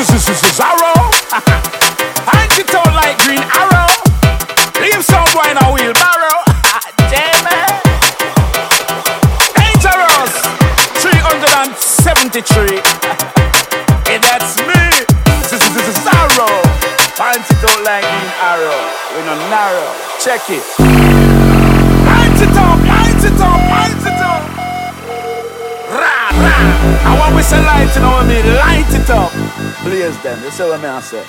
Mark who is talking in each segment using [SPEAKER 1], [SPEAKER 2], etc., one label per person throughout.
[SPEAKER 1] Zorro. Point it out like green arrow. Leave some boy in a wheelbarrow. Damn it. Dangerous. 373. Hey, that's me. Zorro. Point it out like green arrow. We no narrow. Check it. Point it up, point it up, point it up. Rah, rah. I want we say light, you know what I mean? Light it up. Blaze them, you see what I say?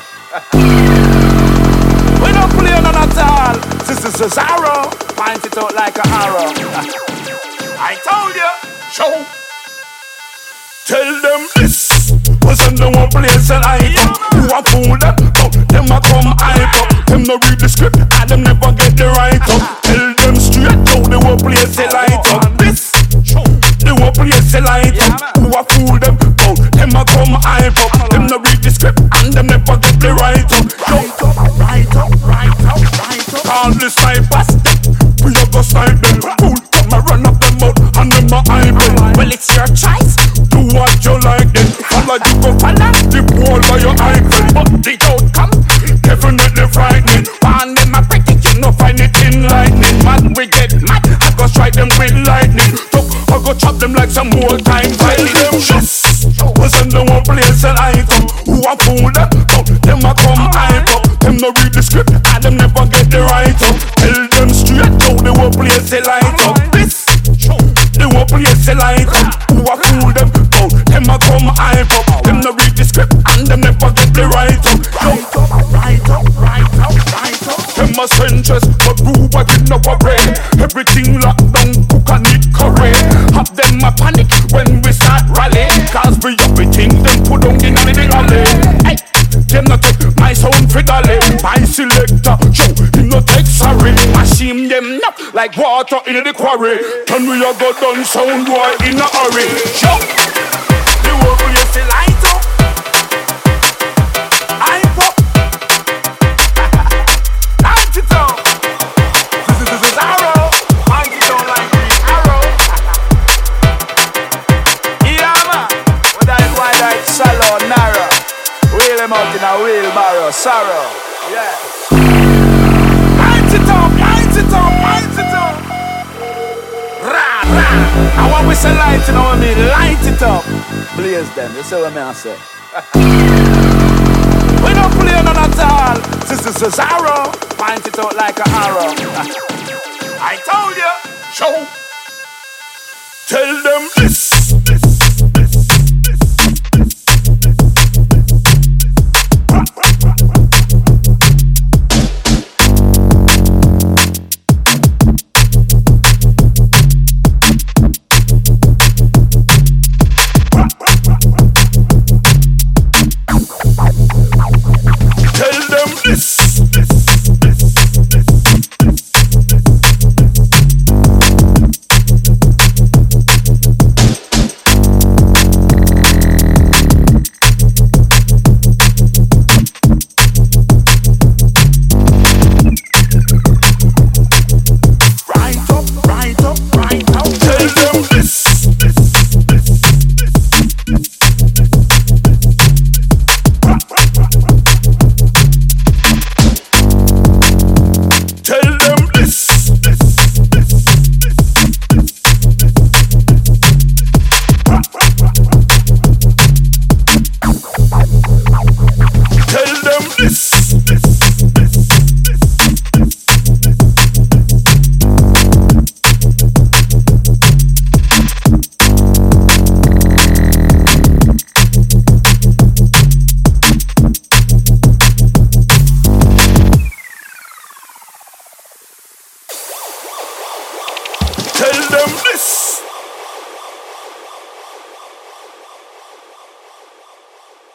[SPEAKER 1] We don't play none at all. This is a Zorro. Point it out like an arrow. I told you. Show. Tell them this. Was in the one place and I come. You a fool them. Them a come hype up. Them no read the script and them never get the right up. Tell them straight down the one place they light up. This. The one place they light up. Who a fool them. Them a come hype up. Them no read the script and them never get the right up. Right up, right up, right up. All the snipers, we a go snipe them. Fool, come a run up them out and them a hype them. Well, it's your choice. Do what you like then. Follow you go follow the ball by your icon. But the outcome definitely frightening. And them a pretty you no find it in lightning. Man, we get mad, I go strike them with lightning. Talk, I go chop them like some old time fighting. Yes, was in the one place and I come. Who a fool them? Them a come hype up. Them no read the script and them never get the right up. Tell them straight down the one place they light up. This, the one place they light up. Who a fool them? Them a come hype up. Them no read the script and them never get the right up. Right up, right up, right up, right up. Them a senseless, but who a did not brain. Everything locked down, cook and eat curry. Have them a panic when we start rally. Cause we everything them put down in the alley. Hey, them not take my sound for dolly. My selector, show him no take sorry. Machine them up like water in the quarry. Can we a go down sound boy in a hurry? Show. The whole place is light up. Hype up. Light it up. This is Zorro. Point it out like green arrow. Yeah man. Whether it's wide like shallow or narrow. Wheel them out in a wheelbarrow. Sorrow. Yeah. Light it up. Light it up. Light it up. Rah, rah. I want we say light, you know what I mean? Light it up. Blaze them, you see what I say? We don't play none at all. This is a Zorro. Point it out like an arrow. I told you. Show. Tell them this.